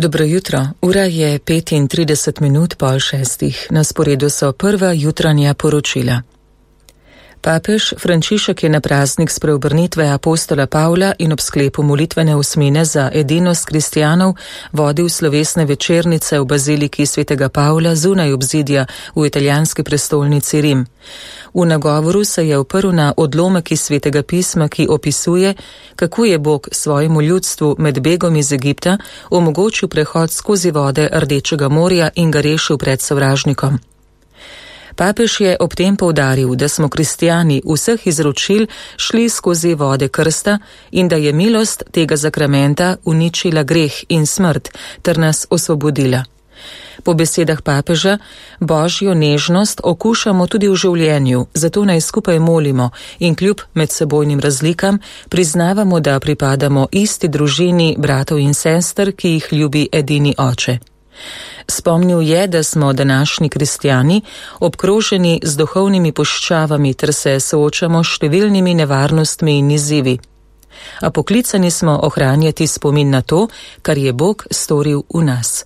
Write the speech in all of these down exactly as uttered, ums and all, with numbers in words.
Dobro jutro, ura je petintrideset minut pol šestih, na sporedu so prva jutranja poročila. Papež Frančišek je na praznik spreobrnitve apostola Pavla in ob sklepu molitvene osmine za edinost kristjanov vodil slovesne večernice v baziliki svetega Pavla zunaj obzidja v italijanski prestolnici Rim. V nagovoru se je oprl na odlomek iz svetega pisma, ki opisuje, kako je Bog svojemu ljudstvu med begom iz Egipta omogočil prehod skozi vode Rdečega morja in ga rešil pred sovražnikom. Papež je ob tem poudaril, da smo kristjani vseh izročil šli skozi vode krsta in da je milost tega zakramenta uničila greh in smrt ter nas osvobodila. Po besedah papeža, božjo nežnost okušamo tudi v življenju, zato naj skupaj molimo in kljub medsebojnim razlikam priznavamo, da pripadamo isti družini bratov in sester, ki jih ljubi edini oče. Spomnil je, da smo današnji kristjani obkroženi z duhovnimi puščavami ter se soočamo s številnimi nevarnostmi in izzivi. A poklicani smo ohranjati spomin na to, kar je Bog storil v nas.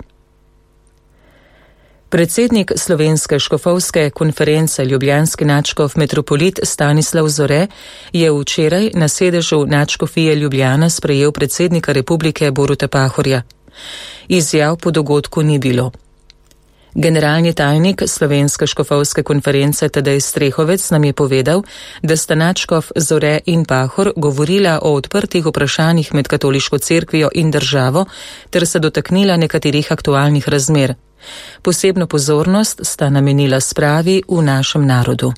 Predsednik Slovenske škofovske konference ljubljanski nadškof metropolit Stanislav Zore je včeraj na sedežu nadškofije Ljubljana sprejel predsednika republike Boruta Pahorja. Izjav po dogodku ni bilo. Generalni tajnik Slovenske škofovske konference Tadej Strehovec nam je povedal, da sta nadškof Zore in Pahor govorila o odprtih vprašanjih med katoliško cerkvijo in državo ter se dotaknila nekaterih aktualnih razmer. Posebno pozornost sta namenila spravi v našem narodu.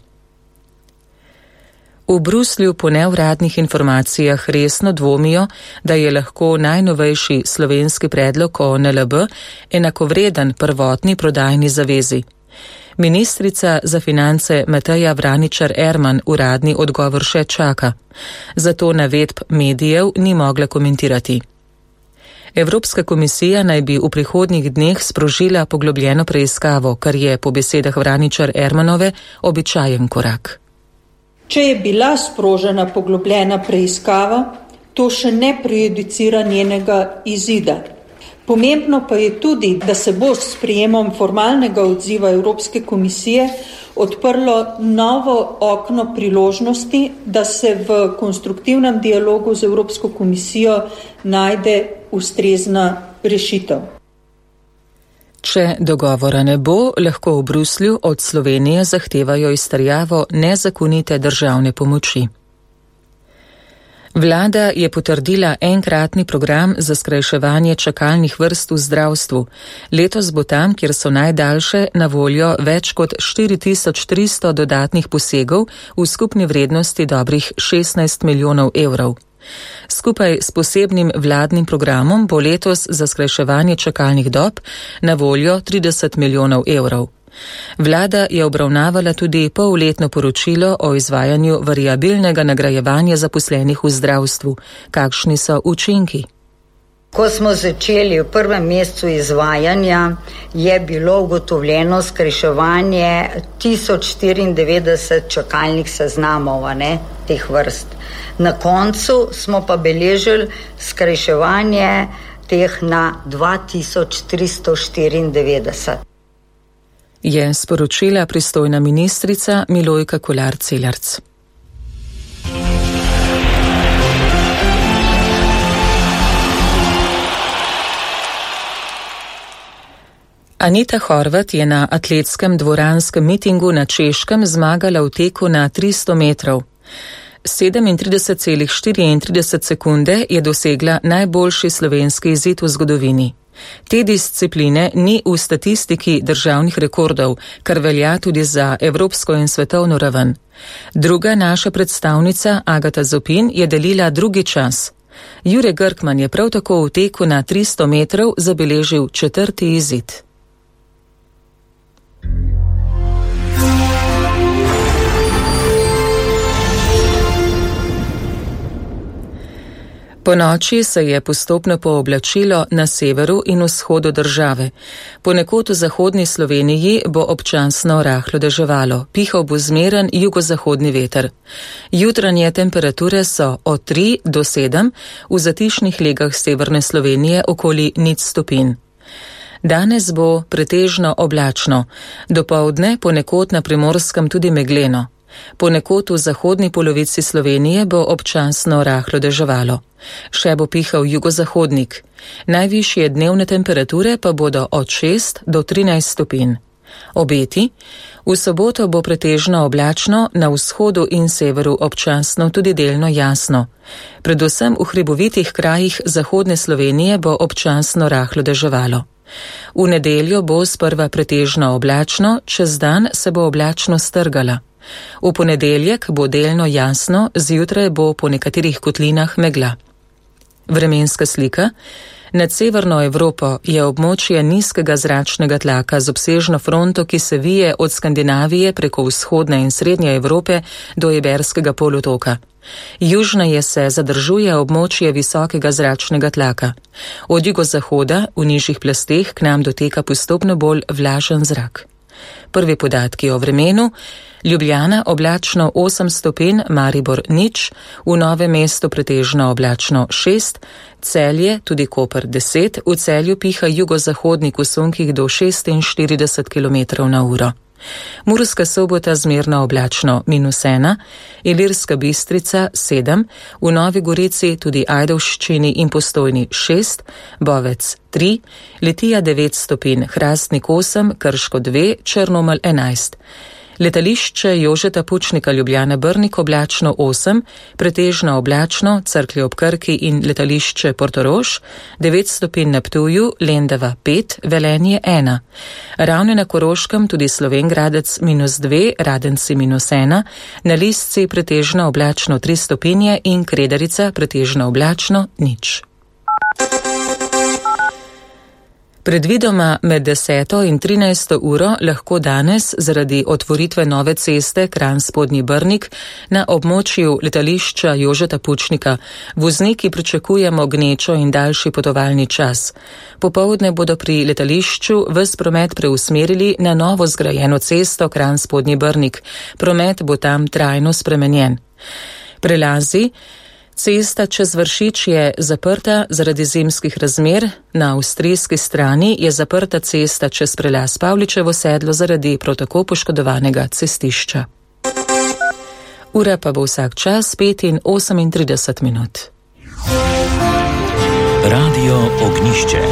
V Bruslju po neuradnih informacijah resno dvomijo, da je lahko najnovejši slovenski predlog o N L B enakovreden prvotni prodajni zavezi. Ministrica za finance Mateja Vraničar Erman uradni odgovor še čaka, zato navedb medijev ni mogla komentirati. Evropska komisija naj bi v prihodnjih dneh sprožila poglobljeno preiskavo, kar je po besedah Vraničar Ermanove običajen korak. Če je bila sprožena poglobljena preiskava, to še ne prejudicira njenega izida. Pomembno pa je tudi, da se bo s sprejemom formalnega odziva Evropske komisije odprlo novo okno priložnosti, da se v konstruktivnem dialogu z Evropsko komisijo najde ustrezna rešitev. Če dogovora ne bo, lahko v Bruslju od Slovenije zahtevajo izterjavo nezakonite državne pomoči. Vlada je potrdila enkratni program za skrajševanje čakalnih vrst v zdravstvu. Letos bo tam, kjer so najdaljše, na voljo več kot štiri tisoč tristo dodatnih posegov v skupni vrednosti dobrih šestnajst milijonov evrov. Skupaj s posebnim vladnim programom bo letos za skrajševanje čakalnih dob na voljo trideset milijonov evrov. Vlada je obravnavala tudi polletno poročilo o izvajanju variabilnega nagrajevanja zaposlenih v zdravstvu. Kakšni so učinki? Ko smo začeli v prvem mesecu izvajanja, je bilo ugotovljeno skrajševanje tisoč štiriindevetdeset čakalnih seznamov, ne, teh vrst. Na koncu smo pa beležili skrajševanje teh na dva tisoč tristo štiriindevetdeset. Je sporočila pristojna ministrica Milojka Kolar Celarc. Anita Horvat je na atletskem dvoranskem mitingu na Češkem zmagala v teku na tristo metrov. sedemintrideset celih štiriintrideset sekunde je dosegla najboljši slovenski izid v zgodovini. Te discipline ni v statistiki državnih rekordov, kar velja tudi za evropsko in svetovno raven. Druga naša predstavnica, Agata Zopin, je delila drugi čas. Jure Grkman je prav tako v teku na tristo metrov zabeležil četrti izid. Po noči se je postopno pooblačilo na severu in vzhodu države. Ponekod v zahodni Sloveniji bo občasno rahlo deževalo, pihal bo zmeren jugozahodni veter. Jutranje temperature so od tri do sedem, v zatišnih legah severne Slovenije okoli nič stopinj. Danes bo pretežno oblačno, dopoldne ponekod na Primorskem tudi megleno. Ponekod v zahodni polovici Slovenije bo občasno rahlo deževalo. Še bo pihal jugozahodnik. Najvišje dnevne temperature pa bodo od šest do trinajst stopinj. Obeti: v soboto bo pretežno oblačno, na vzhodu in severu občasno tudi delno jasno. Predvsem v hribovitih krajih zahodne Slovenije bo občasno rahlo deževalo. V nedeljo bo sprva pretežno oblačno, čez dan se bo oblačnost strgala. V ponedeljek bo delno jasno, zjutraj bo po nekaterih kotlinah megla. Vremenska slika. Nad severno Evropo je območje nizkega zračnega tlaka z obsežno fronto, ki se vije od Skandinavije preko vzhodne in srednje Evrope do Iberskega polotoka. Južneje se zadržuje območje visokega zračnega tlaka. Od jugozahoda v nižjih plasteh k nam doteka postopno bolj vlažen zrak. Prvi podatki o vremenu: Ljubljana oblačno osem stopinj, Maribor nič, v Novem mestu pretežno oblačno šest, Celje, tudi Koper deset, v Celju piha jugozahodnik v sunkih do šestinštirideset kilometrov na uro. Murska Sobota zmerno oblačno minus ena, Ilirska Bistrica sedem, v Novi Gorici, tudi Ajdovščini in Postojni šest, Bovec tri, Litija devet stopinj, Hrastnik osem, Krško dve, Črnomelj enajst. Letališče Jožeta Pučnika Ljubljana Brnik oblačno osem, pretežno oblačno, Cerklje ob Krki in letališče Portorož, devet stopinj na Ptuju, Lendava pet, Velenje ena. Ravne na Koroškem, tudi Slovengradec minus dve, Radenci minus ena, na Lisci pretežno oblačno tri stopinje in Kredarica pretežno oblačno nič. Predvidoma med deseto in trinajsto uro lahko danes zaradi otvoritve nove ceste Kranj-Spodnji Brnik na območju letališča Jožeta Pučnika vozniki pričakujemo gnečo in daljši potovalni čas. Popoldne bodo pri letališču ves promet preusmerili na novo zgrajeno cesto Kranj-Spodnji Brnik. Promet bo tam trajno spremenjen. Prelazi. Cesta čez Vršič je zaprta zaradi zimskih razmer, na avstrijski strani je zaprta cesta čez prelaz Pavličevo sedlo zaradi prav tako poškodovanega cestišča. Ura pa bo vsak čas pet in osemintrideset minut. Radio Ognjišče.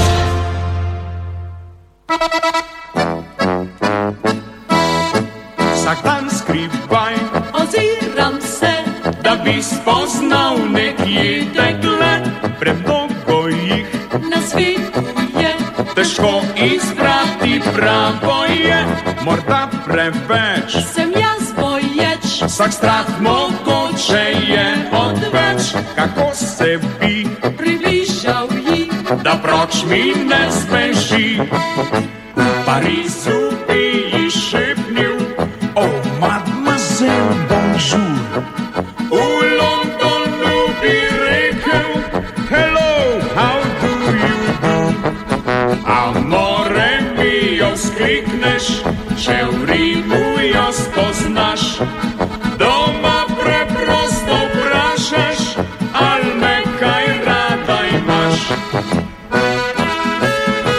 Vsak dan skrivaj oziram se, da bi spoznal nekje dekle, predolgo jih na svetu je težko izbrati pravo je, morda preveč, sem jaz boječ, vsak strah mogoče je odveč, kako se bi približal jih, da proč mi ne zbeži. V Parizu bi ji šepnil: oh, mademoiselle, bonjour. V Londonu bi rekel: hello, how do you do? A